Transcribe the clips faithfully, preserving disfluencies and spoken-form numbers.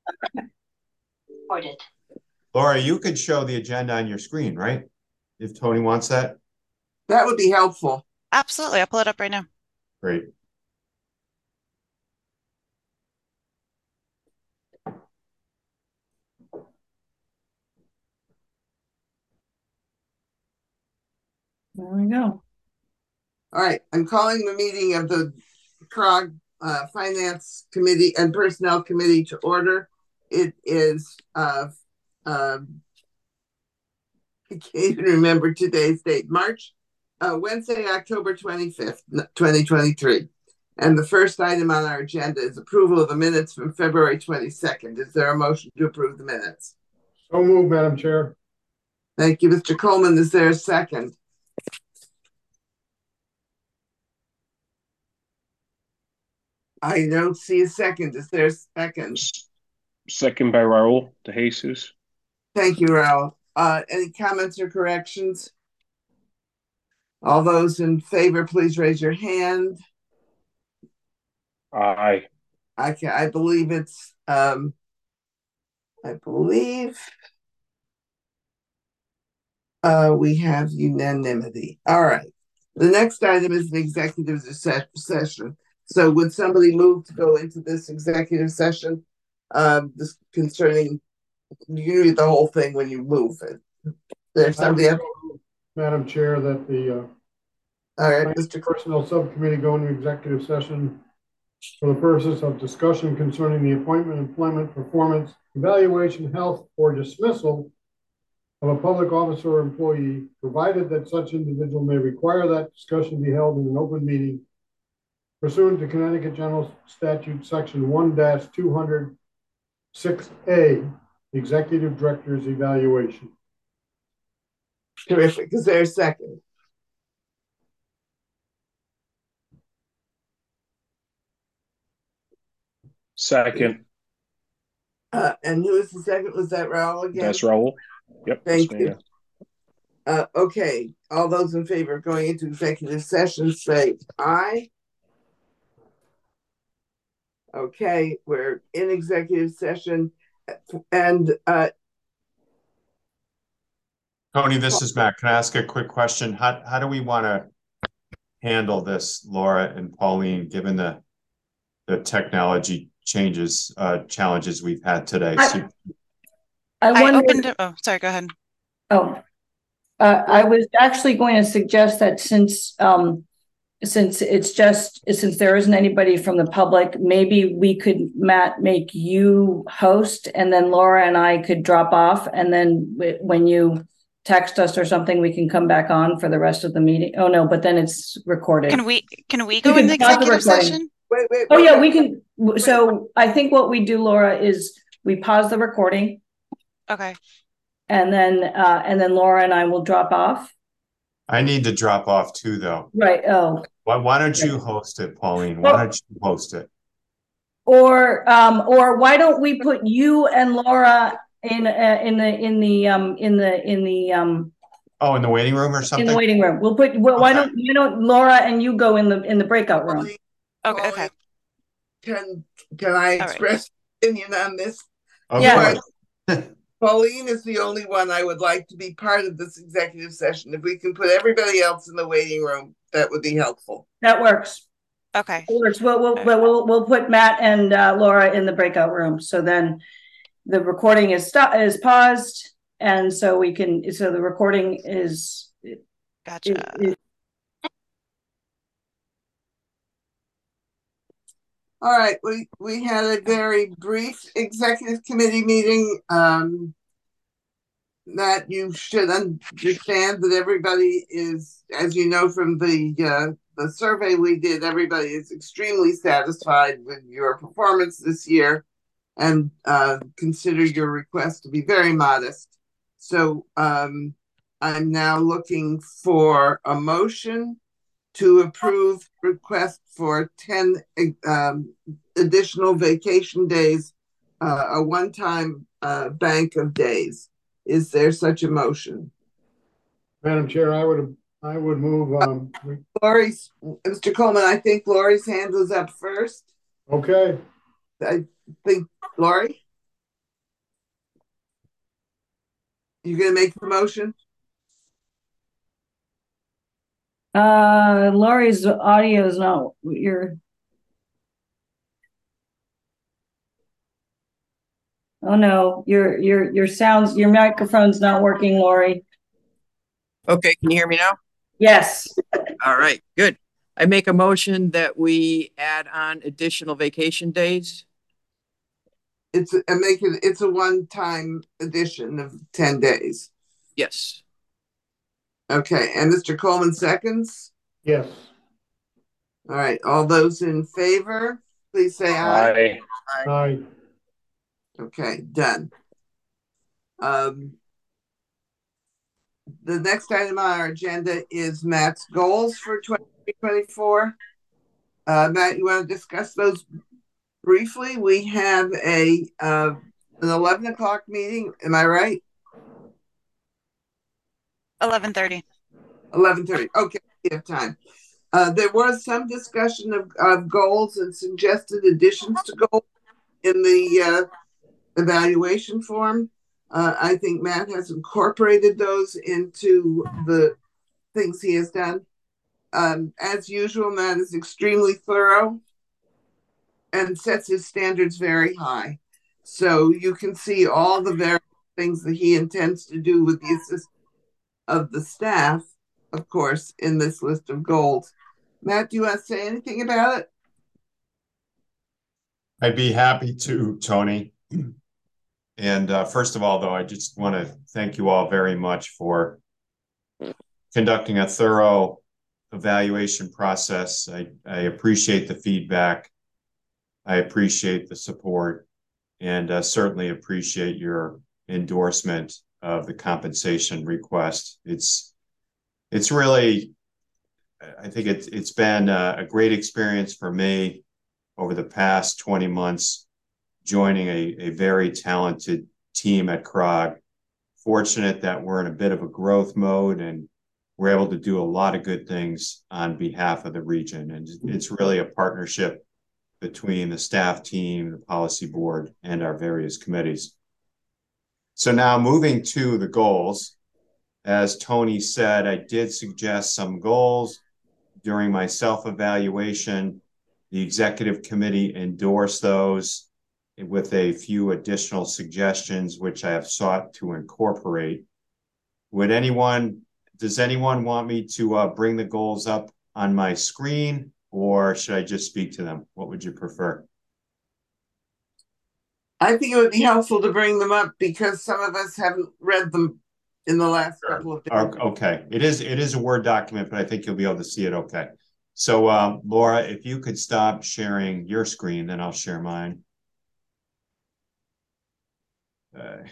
Recorded. Laura, you could show the agenda on your screen, right? If Tony wants that. That would be helpful. Absolutely. I'll pull it up right now. Great. There we go. All right, I'm calling the meeting of the C R O G uh, Finance Committee and Personnel Committee to order. It is, uh, uh, I can't even remember today's date, March, uh, Wednesday, October twenty-fifth, twenty twenty-three. And the first item on our agenda is approval of the minutes from February twenty-second. Is there a motion to approve the minutes? So moved, Madam Chair. Thank you, Mister Coleman. Is there a second? I don't see a second. Is there a second? Second by Raul de Jesus. Thank you, Raul. Uh, any comments or corrections? All those in favor, please raise your hand. Aye. I can, I believe it's, um, I believe uh, we have unanimity. All right. The next item is an executive session. So would somebody move to go into this executive session uh, this concerning, you read the whole thing when you move it. There's somebody else. Madam Chair, that the uh, all right, Mister Personnel Subcommittee go into executive session for the purposes of discussion concerning the appointment, employment, performance, evaluation, health, or dismissal of a public officer or employee, provided that such individual may require that discussion be held in an open meeting pursuant to Connecticut General Statute Section one dash two hundred six A, Executive Director's Evaluation. Terrific. Is there a second? Second. Uh, and who is the second? Was that Raul again? That's Raul. Yep. Thank me, you. yeah. Uh, okay. All those in favor of going into executive session say aye. Okay, we're in executive session. And uh, Tony, this is Matt. Can I ask a quick question? How how do we want to handle this, Laura and Pauline, given the the technology changes, uh, challenges we've had today? I, so, I, I wondered, opened it. Oh, sorry. Go ahead. Oh, uh, I was actually going to suggest that since um, since it's just since there isn't anybody from the public, maybe we could, Matt, make you host, and then Laura and I could drop off, and then w- when you text us or something, we can come back on for the rest of the meeting. Oh no, but then it's recorded. Can we can we go we in the executive session? Wait, wait, wait, oh yeah, wait. we can. Wait. So I think what we do, Laura, is we pause the recording. Okay. And then uh, and then Laura and I will drop off. I need to drop off too, though. Right. Oh. Why, why don't you host it, Pauline? Why well, don't you host it? Or um, or why don't we put you and Laura in uh, in the in the um in the in the um oh in the waiting room or something? In the waiting room. We'll put well, okay. why don't you know Laura and you go in the in the breakout room. Pauline, okay, okay. Can can I All express right. opinion on this? Of yeah. Pauline is the only one I would like to be part of this executive session. If we can put everybody else in the waiting room, that would be helpful. That works. Okay. That works. We'll we'll, right. we'll we'll put Matt and uh, Laura in the breakout room. So then the recording is stop is paused, and so we can. So the recording is. Gotcha. Is, is, All right, we, we had a very brief executive committee meeting um, that you should understand that everybody is, as you know from the uh, the survey we did, everybody is extremely satisfied with your performance this year and uh, consider your request to be very modest. So um, I'm now looking for a motion to approve request for ten um, additional vacation days, uh, a one-time uh, bank of days. Is there such a motion? Madam Chair, I would I would move. Um, uh, Lori's, Mister Coleman, I think Lori's hand was up first. Okay. I think Lori. You gonna make the motion? Uh, Lori's audio is not, your. Oh no, your, your, your sounds, your microphone's not working, Lori. Okay, can you hear me now? Yes. All right, good. I make a motion that we add on additional vacation days. It's a make it. It's a one-time addition of ten days. Yes. Okay, and Mister Coleman seconds. Yes. All right, all those in favor, please say aye. Aye. Aye. Okay, done. Um, the next item on our agenda is Matt's goals for twenty twenty-four. Uh, Matt, you want to discuss those briefly? We have a uh, an eleven o'clock meeting. Am I right? eleven thirty. eleven thirty. Okay, we have time. Uh, there was some discussion of, of goals and suggested additions to goals in the uh, evaluation form. Uh, I think Matt has incorporated those into the things he has done. Um, as usual, Matt is extremely thorough and sets his standards very high. So you can see all the various things that he intends to do with the assistance of the staff, of course, in this list of goals. Matt, do you want to say anything about it? I'd be happy to, Tony. And uh, first of all, though, I just want to thank you all very much for conducting a thorough evaluation process. I, I appreciate the feedback. I appreciate the support, and uh, certainly appreciate your endorsement of the compensation request. It's it's really, I think it's it's been a, a great experience for me over the past twenty months, joining a, a very talented team at C R O G. Fortunate that we're in a bit of a growth mode and we're able to do a lot of good things on behalf of the region. And it's really a partnership between the staff team, the policy board, and our various committees. So now moving to the goals, as Tony said, I did suggest some goals during my self-evaluation. The executive committee endorsed those with a few additional suggestions, which I have sought to incorporate. Would anyone, does anyone want me to uh, bring the goals up on my screen, or should I just speak to them? What would you prefer? I think it would be helpful to bring them up because some of us haven't read them in the last sure. couple of days. Okay, it is it is a Word document, but I think you'll be able to see it okay. So uh, Laura, if you could stop sharing your screen, then I'll share mine. Uh,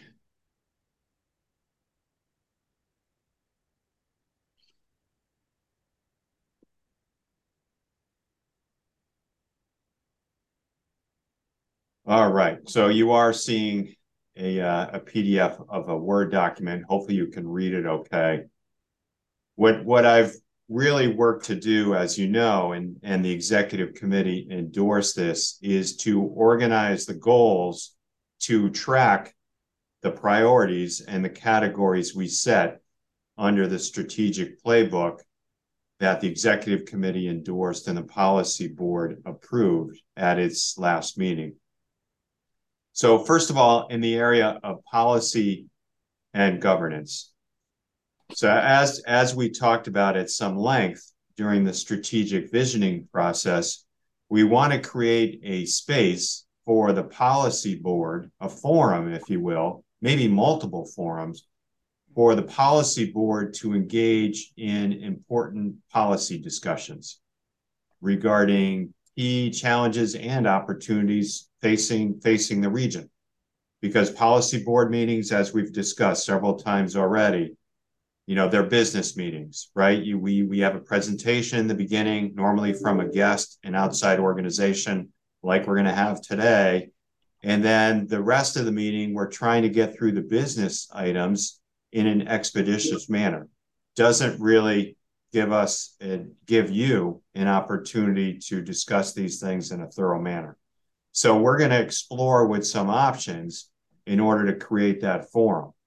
All right, so you are seeing a, uh, a P D F of a Word document. Hopefully you can read it okay. What, what I've really worked to do, as you know, and, and the executive committee endorsed this, is to organize the goals to track the priorities and the categories we set under the strategic playbook that the executive committee endorsed and the policy board approved at its last meeting. So first of all, in the area of policy and governance. So as, as we talked about at some length during the strategic visioning process, we want to create a space for the policy board, a forum, if you will, maybe multiple forums, for the policy board to engage in important policy discussions regarding key challenges and opportunities facing, facing the region. Because policy board meetings, as we've discussed several times already, you know, they're business meetings, right? You, we, we have a presentation in the beginning, normally from a guest, an outside organization, like we're going to have today. And then the rest of the meeting, we're trying to get through the business items in an expeditious manner. Doesn't really give us, uh, give you an opportunity to discuss these things in a thorough manner. So we're going to explore with some options in order to create that forum.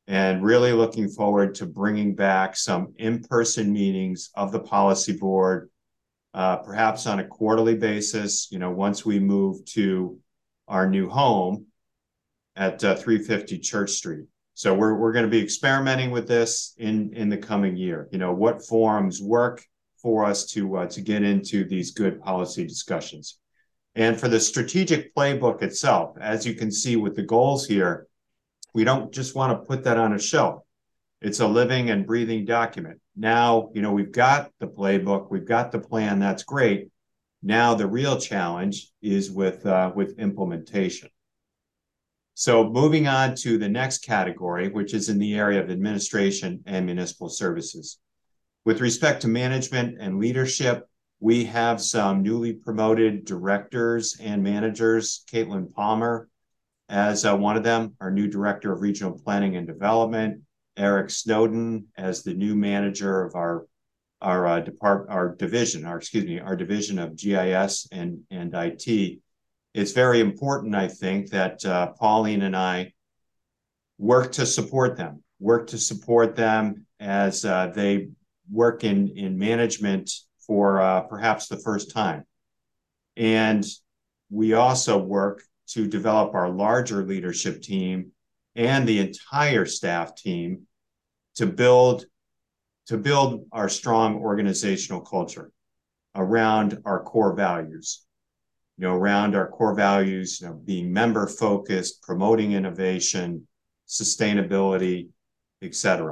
and really looking forward to bringing back some in-person meetings of the policy board, uh, perhaps on a quarterly basis, you know, once we move to our new home at uh, three fifty Church Street. So we're, we're going to be experimenting with this in, in the coming year. You know, what forums work for us to, uh, to get into these good policy discussions. And for the strategic playbook itself, as you can see with the goals here, we don't just want to put that on a shelf. It's a living and breathing document. Now, you know, we've got the playbook, we've got the plan, that's great. Now the real challenge is with, uh, with implementation. So moving on to the next category, which is in the area of administration and municipal services. With respect to management and leadership, we have some newly promoted directors and managers. Caitlin Palmer as uh, one of them, our new director of regional planning and development. Eric Snowden as the new manager of our our uh, depart our division, our excuse me, our division of G I S and and I T. It's very important, I think, that uh, Pauline and I work to support them, work to support them as uh, they work in, in management for uh, perhaps the first time. And we also work to develop our larger leadership team and the entire staff team to build, to build our strong organizational culture around our core values. You know, around our core values, you know, being member focused, promoting innovation, sustainability, et cetera.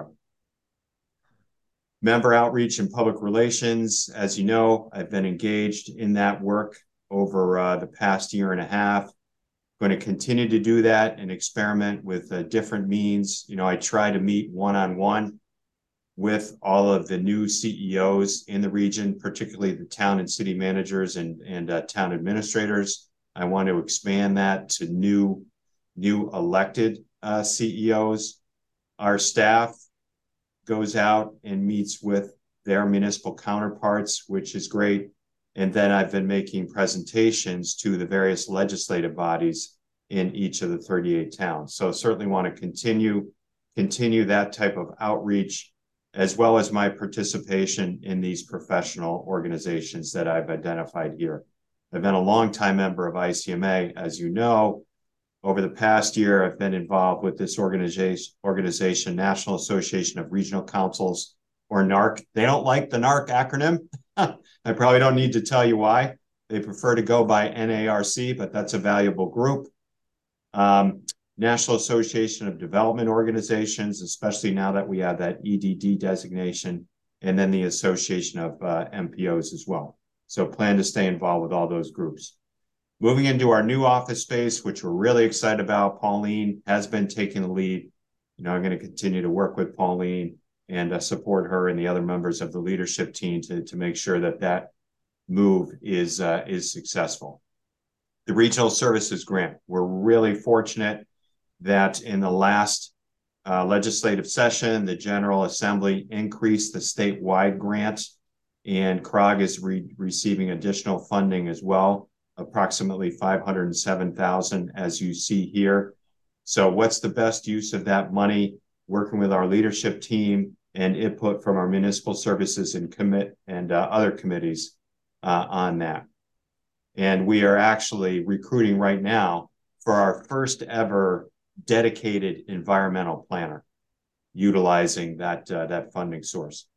Member outreach and public relations, as you know, I've been engaged in that work over uh, the past year and a half. Going to continue to do that and experiment with uh, different means. You know, I try to meet one-on-one with all of the new C E Os in the region, particularly the town and city managers and, and uh, town administrators. I want to expand that to new, new elected uh, C E Os. Our staff goes out and meets with their municipal counterparts, which is great. And then I've been making presentations to the various legislative bodies in each of the thirty-eight towns. So certainly want to continue, continue that type of outreach, as well as my participation in these professional organizations that I've identified here. I've been a longtime member of I C M A, as you know. Over the past year, I've been involved with this organization, organization, National Association of Regional Councils, or NARC. They don't like the NARC acronym. I probably don't need to tell you why. They prefer to go by N A R C, but that's a valuable group. Um, National Association of Development Organizations, especially now that we have that E D D designation, and then the Association of uh, M P Os as well. So plan to stay involved with all those groups. Moving into our new office space, which we're really excited about, Pauline has been taking the lead. You know, I'm going to continue to work with Pauline and uh, support her and the other members of the leadership team to, to make sure that that move is, uh, is successful. The Regional Services Grant, we're really fortunate that in the last uh, legislative session, the General Assembly increased the statewide grant, and C R O G is re receiving additional funding as well, approximately five hundred seven thousand dollars, as you see here. So what's the best use of that money? Working with our leadership team and input from our municipal services and commit and uh, other committees uh, on that. And we are actually recruiting right now for our first ever dedicated environmental planner, utilizing that, uh, that funding source.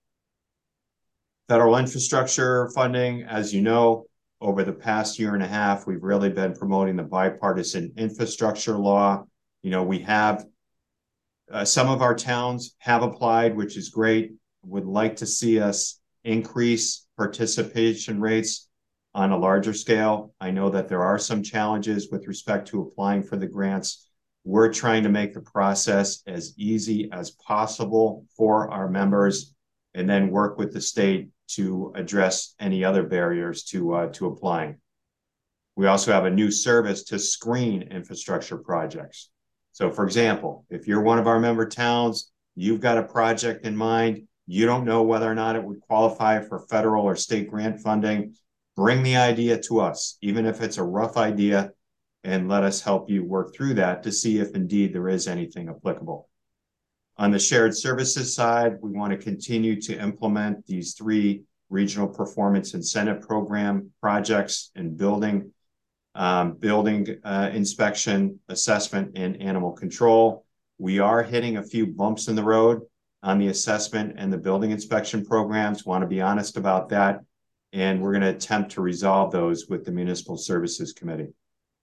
Federal infrastructure funding, as you know, over the past year and a half, we've really been promoting the bipartisan infrastructure law. You know, we have, uh, some of our towns have applied, which is great. Would like to see us increase participation rates on a larger scale. I know that there are some challenges with respect to applying for the grants. We're trying to make the process as easy as possible for our members, and then work with the state to address any other barriers to, uh, to applying. We also have a new service to screen infrastructure projects. So for example, if you're one of our member towns, you've got a project in mind, you don't know whether or not it would qualify for federal or state grant funding, bring the idea to us, even if it's a rough idea, and let us help you work through that to see if indeed there is anything applicable. On the shared services side, we want to continue to implement these three regional performance incentive program projects in building, um, building uh, inspection, assessment, and animal control. We are hitting a few bumps in the road on the assessment and the building inspection programs. Want to be honest about that. And we're going to attempt to resolve those with the Municipal Services Committee.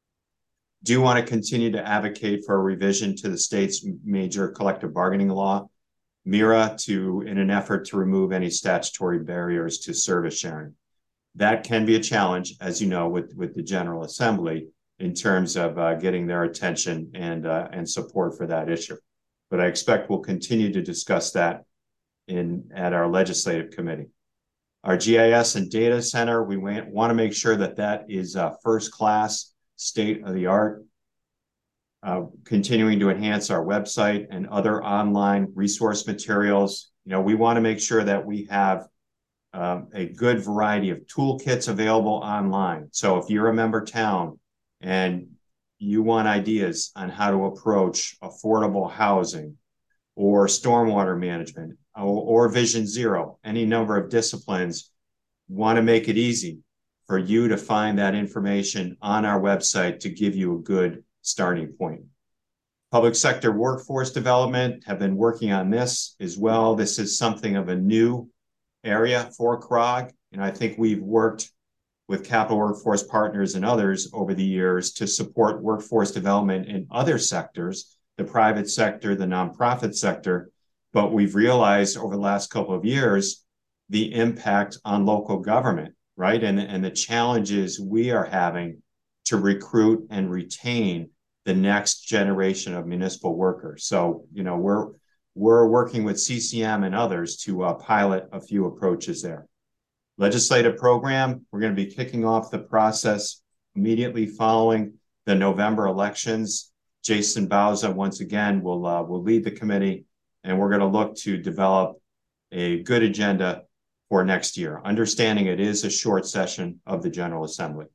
Do want to continue to advocate for a revision to the state's major collective bargaining law, MIRA, to in an effort to remove any statutory barriers to service sharing. That can be a challenge, as you know, with, with the General Assembly in terms of uh, getting their attention and, uh, and support for that issue. But I expect we'll continue to discuss that in at our legislative committee. Our G I S and data center, we want to make sure that that is uh, first class, state of the art, uh, continuing to enhance our website and other online resource materials. You know, we want to make sure that we have um, a good variety of toolkits available online. So if you're a member town and you want ideas on how to approach affordable housing or stormwater management or, or Vision Zero, any number of disciplines, want to make it easy for you to find that information on our website to give you a good starting point. Public sector workforce development have been working on this as well. This is something of a new area for C R O G. And I think we've worked with Capital Workforce Partners and others over the years to support workforce development in other sectors, the private sector, the nonprofit sector. But we've realized over the last couple of years, the impact on local government, right? And, and the challenges we are having to recruit and retain the next generation of municipal workers. So, you know, we're, we're working with C C M and others to uh, pilot a few approaches there. Legislative program, we're going to be kicking off the process immediately following the November elections. Jason Bauza, once again, will, uh, will lead the committee, and we're going to look to develop a good agenda for next year, understanding it is a short session of the General Assembly.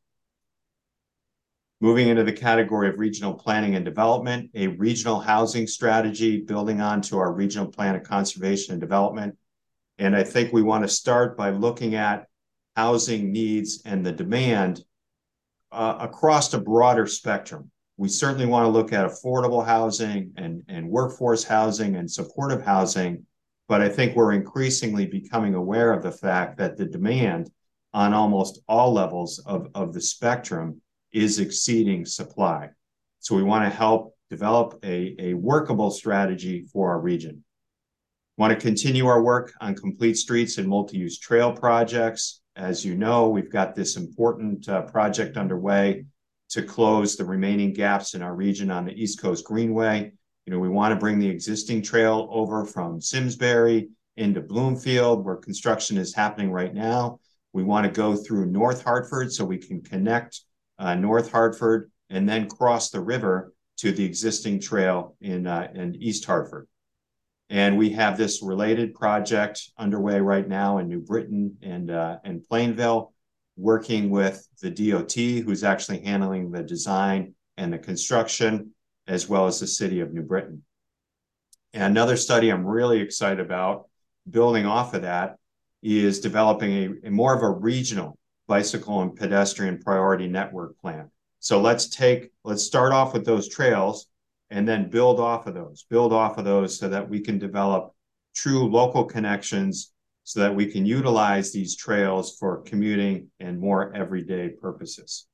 Moving into the category of regional planning and development, a regional housing strategy building on to our regional plan of conservation and development. And I think we want to start by looking at housing needs and the demand uh, across a broader spectrum. We certainly want to look at affordable housing and, and workforce housing and supportive housing. But I think we're increasingly becoming aware of the fact that the demand on almost all levels of, of the spectrum is exceeding supply. So we want to help develop a, a workable strategy for our region. Want to continue our work on complete streets and multi-use trail projects. As you know, we've got this important uh, project underway to close the remaining gaps in our region on the East Coast Greenway. You know, we want to bring the existing trail over from Simsbury into Bloomfield, where construction is happening right now. We want to go through North Hartford so we can connect uh, North Hartford and then cross the river to the existing trail in, uh, in East Hartford. And we have this related project underway right now in New Britain and, uh, and Plainville, working with the D O T, who's actually handling the design and the construction, as well as the city of New Britain. And another study I'm really excited about, building off of that, is developing a, a more of a regional bicycle and pedestrian priority network plan. So let's take, let's start off with those trails and then build off of those, build off of those so that we can develop true local connections so that we can utilize these trails for commuting and more everyday purposes.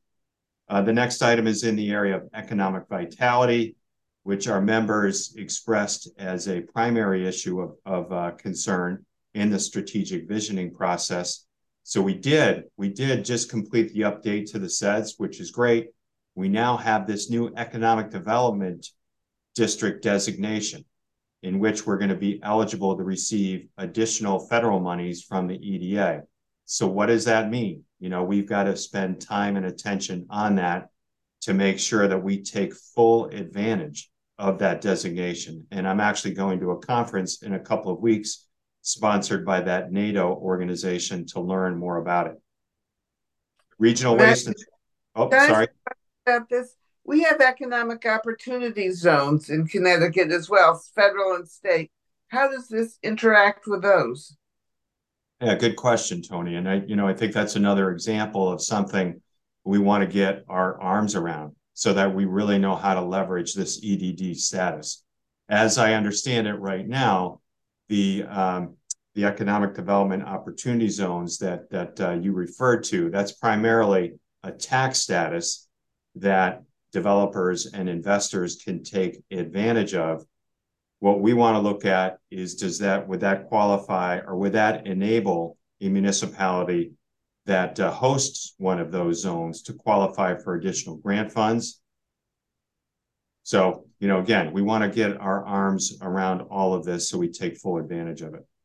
Uh, the next item is in the area of economic vitality, which our members expressed as a primary issue of, of uh, concern in the strategic visioning process. So we did, we did just complete the update to the S E D S, which is great. We now have this new economic development district designation in which we're going to be eligible to receive additional federal monies from the E D A. So what does that mean? You know, we've got to spend time and attention on that to make sure that we take full advantage of that designation. And I'm actually going to a conference in a couple of weeks sponsored by that NATO organization to learn more about it. Regional Matt, waste and, oh, guys, sorry. About this, we have economic opportunity zones in Connecticut as well, federal and state. How does this interact with those? Yeah, good question, Tony. And I, you know, I think that's another example of something we want to get our arms around so that we really know how to leverage this E D D status. As I understand it right now, the um, the economic development opportunity zones that that uh, you referred to, that's primarily a tax status that developers and investors can take advantage of. What we want to look at is, does that, would that qualify, or would that enable a municipality that uh, hosts one of those zones to qualify for additional grant funds? So, you know, again, we want to get our arms around all of this so we take full advantage of it.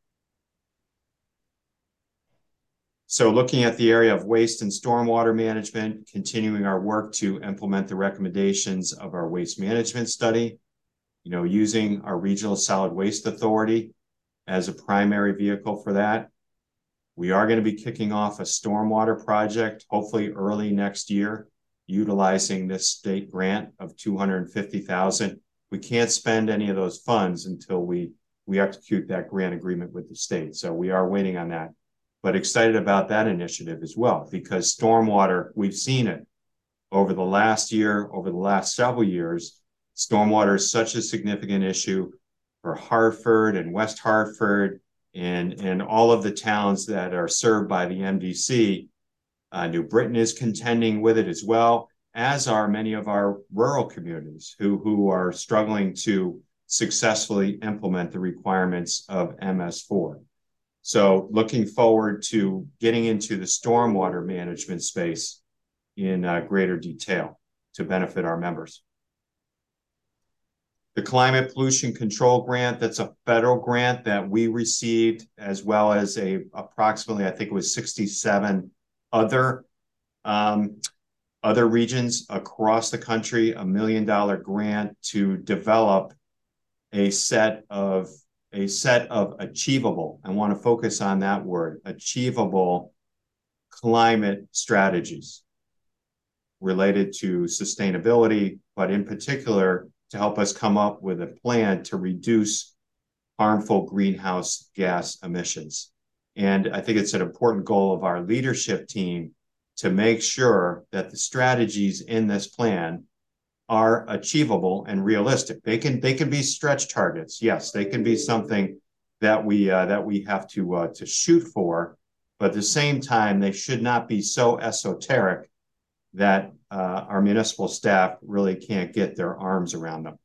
So looking at the area of waste and stormwater management, continuing our work to implement the recommendations of our waste management study, you know, using our regional solid waste authority as a primary vehicle for that. We are going to be kicking off a stormwater project, hopefully early next year, utilizing this state grant of two hundred fifty thousand dollars. We can't spend any of those funds until we, we execute that grant agreement with the state. So we are waiting on that, but excited about that initiative as well, because stormwater, we've seen it over the last year, over the last several years. Stormwater is such a significant issue for Hartford and West Hartford and, and all of the towns that are served by the M D C. Uh, New Britain is contending with it as well, as are many of our rural communities who, who are struggling to successfully implement the requirements of M S four. So looking forward to getting into the stormwater management space in uh, greater detail to benefit our members. The Climate Pollution Control Grant, that's a federal grant that we received, as well as a approximately, I think it was sixty-seven other um, other regions across the country, a million dollar grant to develop a set of a set of achievable, I want to focus on that word, achievable climate strategies related to sustainability, but in particular, to help us come up with a plan to reduce harmful greenhouse gas emissions. And I think it's an important goal of our leadership team to make sure that the strategies in this plan are achievable and realistic. They can they can be stretch targets. Yes, they can be something that we uh, that we have to uh, to shoot for, but at the same time, they should not be so esoteric that uh, our municipal staff really can't get their arms around them.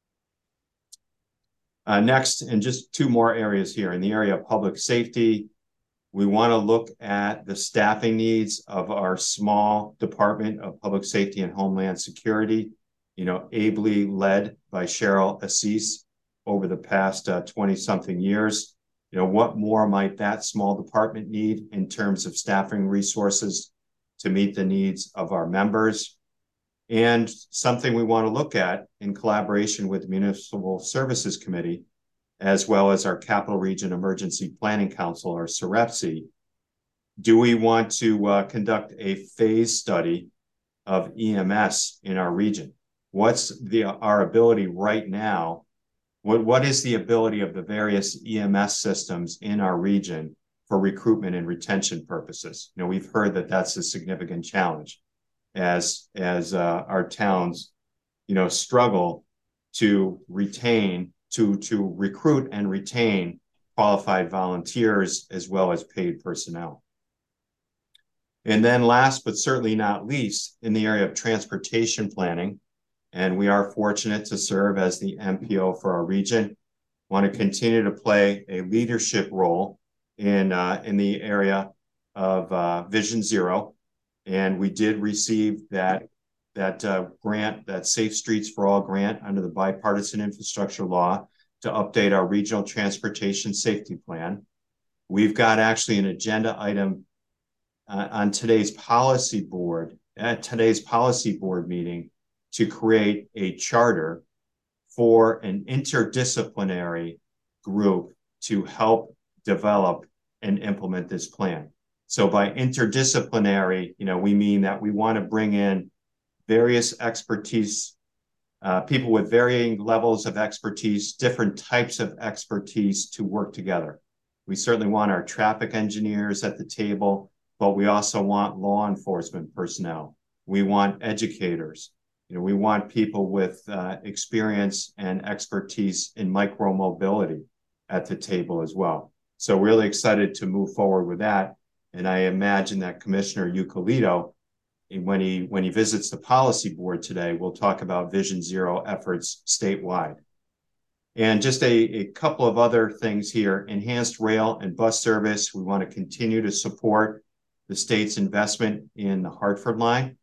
Uh, next, and just two more areas here. In the area of public safety, we want to look at the staffing needs of our small Department of Public Safety and Homeland Security, you know, ably led by Cheryl Assis over the past twenty-something uh, years. You know, what more might that small department need in terms of staffing resources to meet the needs of our members? And something we want to look at in collaboration with the Municipal Services Committee, as well as our Capital Region Emergency Planning Council, or CEREPSI. Do we want to uh, conduct a phase study of E M S in our region? What's the our ability right now? What, what is the ability of the various E M S systems in our region for recruitment and retention purposes? You know, we've heard that that's a significant challenge as, as uh, our towns, you know, struggle to retain, to, to recruit and retain qualified volunteers as well as paid personnel. And then last, but certainly not least, in the area of transportation planning, and we are fortunate to serve as the M P O for our region, want to continue to play a leadership role in, uh, in the area of uh, Vision Zero. And we did receive that, that uh, grant, that Safe Streets for All grant under the Bipartisan Infrastructure Law to update our regional transportation safety plan. We've got actually an agenda item uh, on today's policy board, at today's policy board meeting, to create a charter for an interdisciplinary group to help develop and implement this plan. So by interdisciplinary, you know, we mean that we want to bring in various expertise, uh, people with varying levels of expertise, different types of expertise to work together. We certainly want our traffic engineers at the table, but we also want law enforcement personnel. We want educators. You know, we want people with uh, experience and expertise in micromobility at the table as well. So really excited to move forward with that. And I imagine that Commissioner Euclidito, when he when he visits the policy board today, we'll talk about Vision Zero efforts statewide. And just a, a couple of other things here. Enhanced rail and bus service. We want to continue to support the state's investment in the Hartford line.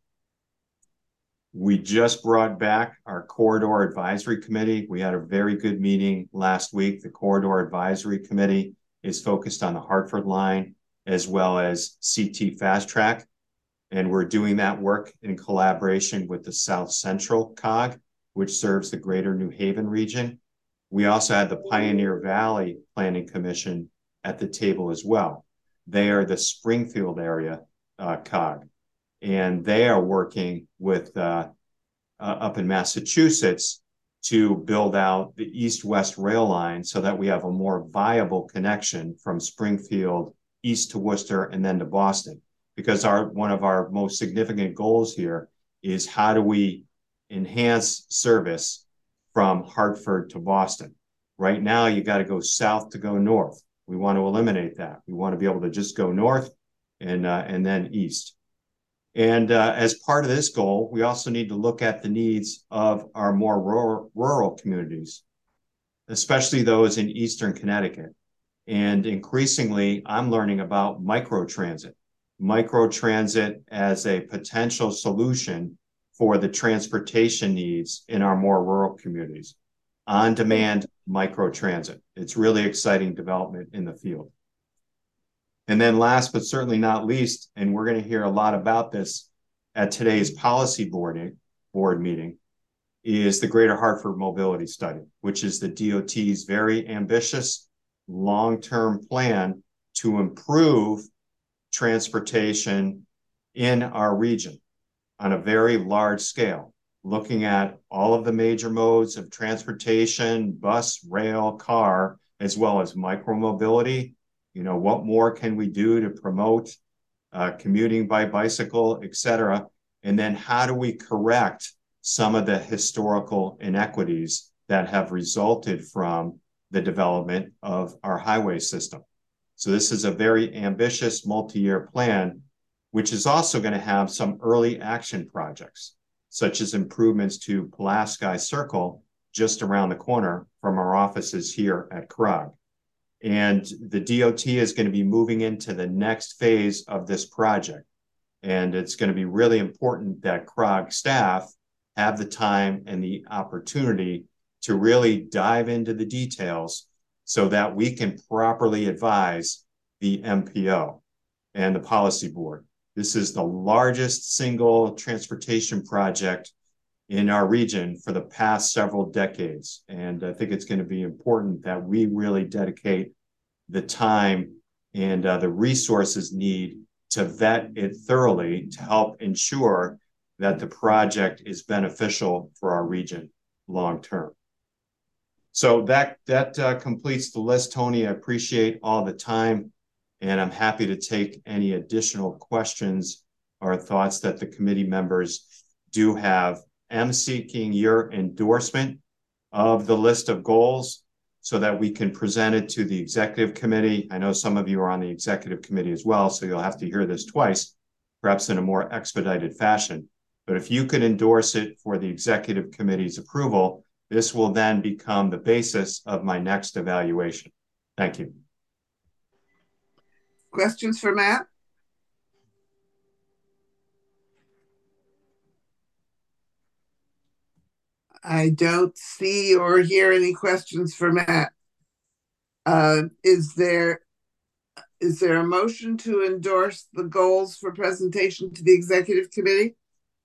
We just brought back our Corridor Advisory Committee. We had a very good meeting last week. The Corridor Advisory Committee is focused on the Hartford line as well as C T Fast Track. And we're doing that work in collaboration with the South Central C O G, which serves the greater New Haven region. We also had the Pioneer Valley Planning Commission at the table as well. They are the Springfield area uh, C O G. And they are working with uh, uh, up in Massachusetts to build out the east-west rail line so that we have a more viable connection from Springfield east to Worcester and then to Boston. Because our one of our most significant goals here is how do we enhance service from Hartford to Boston. Right now, you got to go south to go north. We want to eliminate that. We want to be able to just go north and uh, and then east. And uh, as part of this goal, we also need to look at the needs of our more rural, rural communities, especially those in Eastern Connecticut. And increasingly, I'm learning about microtransit, microtransit as a potential solution for the transportation needs in our more rural communities. On-demand microtransit. It's really exciting development in the field. And then last but certainly not least, and we're going to hear a lot about this at today's policy board, board meeting, is the Greater Hartford Mobility Study, which is the D O T's very ambitious long-term plan to improve transportation in our region on a very large scale, looking at all of the major modes of transportation, bus, rail, car, as well as micromobility. You know, what more can we do to promote uh, commuting by bicycle, et cetera? And then how do we correct some of the historical inequities that have resulted from the development of our highway system? So this is a very ambitious multi-year plan, which is also going to have some early action projects, such as improvements to Pulaski Circle just around the corner from our offices here at C R O G. And the D O T is going to be moving into the next phase of this project. And it's going to be really important that C R O G staff have the time and the opportunity to really dive into the details so that we can properly advise the M P O and the policy board. This is the largest single transportation project in our region for the past several decades. And I think it's going to be important that we really dedicate the time and uh, the resources needed to vet it thoroughly to help ensure that the project is beneficial for our region long term. So that, that uh, completes the list, Tony. I appreciate all the time, and I'm happy to take any additional questions or thoughts that the committee members do have. I'm seeking your endorsement of the list of goals so that we can present it to the executive committee. I know some of you are on the executive committee as well, so you'll have to hear this twice, perhaps in a more expedited fashion. But if you could endorse it for the executive committee's approval, this will then become the basis of my next evaluation. Thank you. Questions for Matt? I don't see or hear any questions for Matt. Uh, is there is there a motion to endorse the goals for presentation to the executive committee?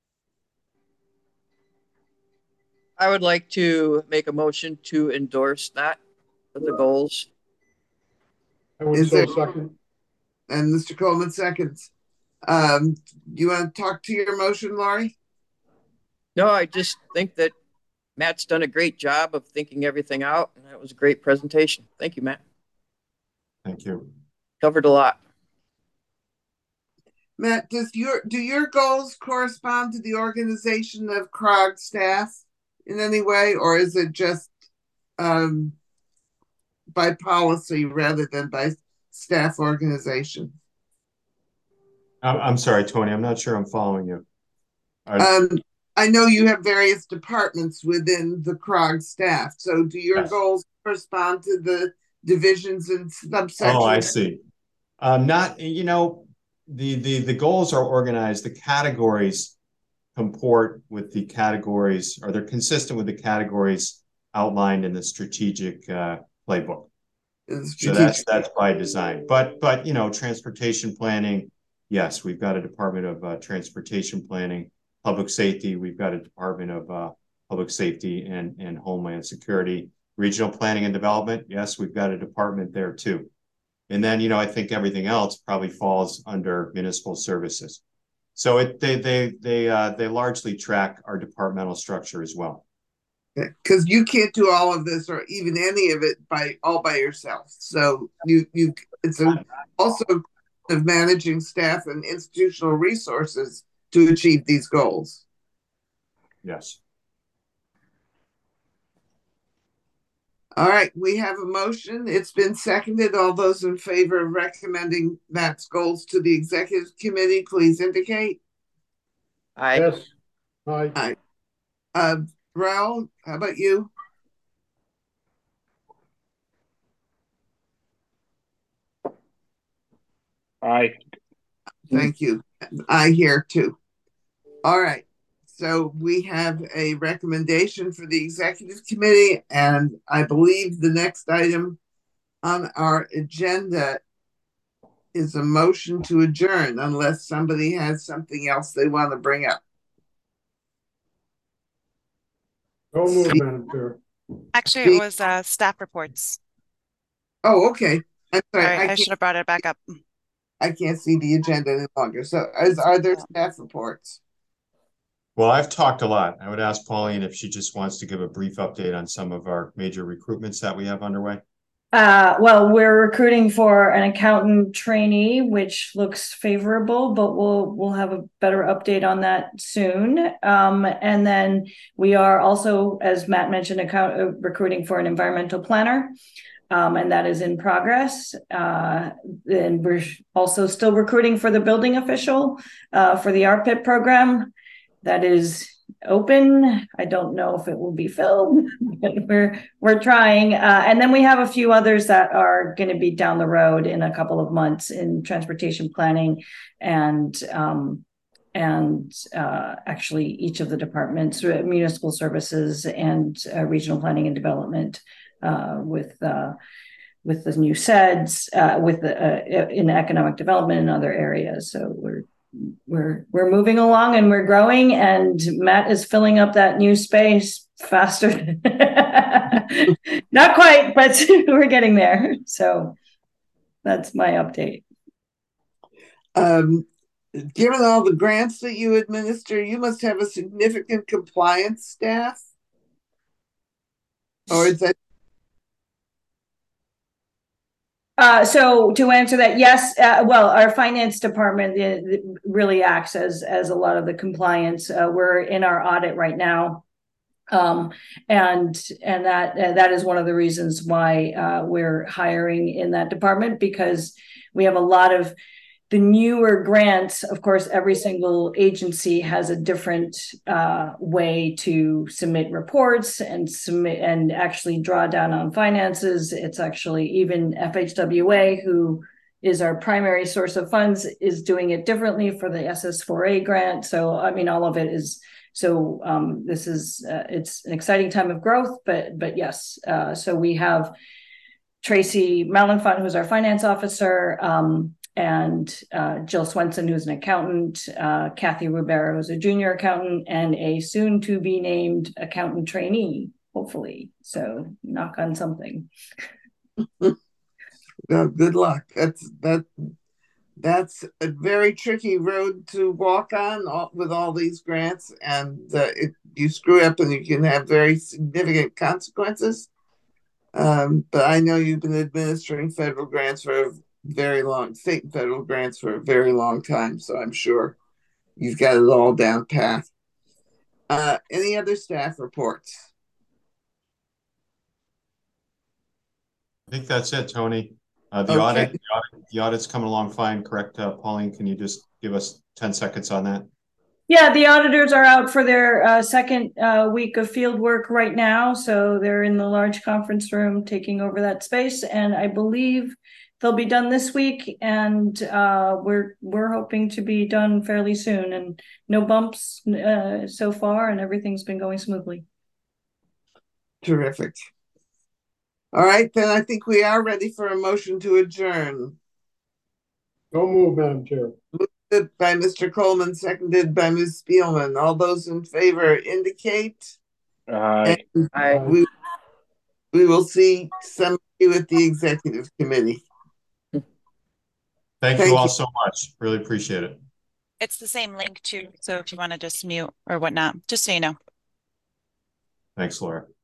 I would like to make a motion to endorse that, the goals. I would Is so there- second. And Mister Coleman seconds. Um, you want to talk to your motion, Laurie? No, I just think that Matt's done a great job of thinking everything out, and that was a great presentation. Thank you, Matt. Thank you. Covered a lot. Matt, does your do your goals correspond to the organization of C R O G staff in any way, or is it just um, by policy rather than by staff organization? I'm, I'm sorry, Tony, I'm not sure I'm following you. I, Um, I know you have various departments within the C R O G staff. So do your Yes. goals correspond to the divisions and subsections? oh, I see. Um, not, you know, the, the, the goals are organized, the categories comport with the categories, or they're consistent with the categories outlined in the strategic uh, playbook. So that's that's by design. But but you know, transportation planning, yes, we've got a Department of uh, Transportation Planning. Public safety, we've got a Department of uh, Public Safety and and Homeland Security. Regional planning and development, yes, we've got a department there too. And then you know, I think everything else probably falls under municipal services. So it they they they uh, they largely track our departmental structure as well. Because you can't do all of this or even any of it by all by yourself. So you you it's a, also of managing staff and institutional resources to achieve these goals. Yes. All right, we have a motion. It's been seconded. All those in favor of recommending Matt's goals to the executive committee, please indicate. Aye. Yes. Aye. Aye. Uh, Raul, how about you? Aye. Thank you. I hear too. All right. So we have a recommendation for the executive committee, and I believe the next item on our agenda is a motion to adjourn, unless somebody has something else they want to bring up. So moved, Madam Chair. Actually, it was uh, staff reports. Oh, okay. I'm sorry. Sorry, I, I can't, should have brought it back up. I can't see the agenda any longer. So is, are there staff reports? Well, I've talked a lot. I would ask Pauline if she just wants to give a brief update on some of our major recruitments that we have underway. Uh, well, we're recruiting for an accountant trainee, which looks favorable, but we'll we'll have a better update on that soon. Um, and then we are also, as Matt mentioned, account, uh, recruiting for an environmental planner, um, and that is in progress. Uh, and we're also still recruiting for the building official uh, for the R P I P program. That is open. I don't know if it will be filled, but we're we're trying. Uh, and then we have a few others that are going to be down the road in a couple of months in transportation planning, and um, and uh, actually each of the departments, municipal services and uh, regional planning and development, uh, with uh, with the new S E D S, uh, with the uh, in economic development in other areas. So we're we're we're moving along and we're growing, and Matt is filling up that new space faster. Not quite, but we're getting there. So that's my update. Um, given all the grants that you administer, you must have a significant compliance staff. Or is that? Uh, so to answer that, yes. Uh, well, our finance department uh, really acts as as a lot of the compliance. Uh, we're in our audit right now, um, and and that uh, that is one of the reasons why uh, we're hiring in that department, because we have a lot of the newer grants. Of course, every single agency has a different uh, way to submit reports and submit and actually draw down on finances. It's actually even F H W A, who is our primary source of funds, is doing it differently for the S S four A grant. So, I mean, all of it is, so um, this is, uh, it's an exciting time of growth, but, but yes. Uh, so we have Tracy Malenfant, who's our finance officer, um, and uh, Jill Swenson, who's an accountant, uh, Kathy Rubera, who's a junior accountant, and a soon-to-be-named accountant trainee, hopefully. So knock on something. Well, good luck. That's that. that's a very tricky road to walk on all, with all these grants, and uh, it, you screw up and you can have very significant consequences. Um, but I know you've been administering federal grants for a very long, state and federal grants for a very long time, so I'm sure you've got it all down pat. Uh, any other staff reports? I think that's it, Tony. Uh, the Okay. audit, the audit, the audit's coming along fine, correct? Uh, Pauline, can you just give us ten seconds on that? Yeah, the auditors are out for their uh, second uh, week of field work right now. So they're in the large conference room taking over that space. And I believe they'll be done this week. And uh, we're we're hoping to be done fairly soon. And no bumps uh, so far. And everything's been going smoothly. Terrific. All right, then I think we are ready for a motion to adjourn. So move, Madam Chair. Moved by Mister Coleman, seconded by Miz Spielman. All those in favor indicate. Aye. And I, we, we will see some of you at the executive committee. Thank, Thank you all you. so much. Really appreciate it. It's the same link too. So if you want to just mute or whatnot, just so you know. Thanks, Laura.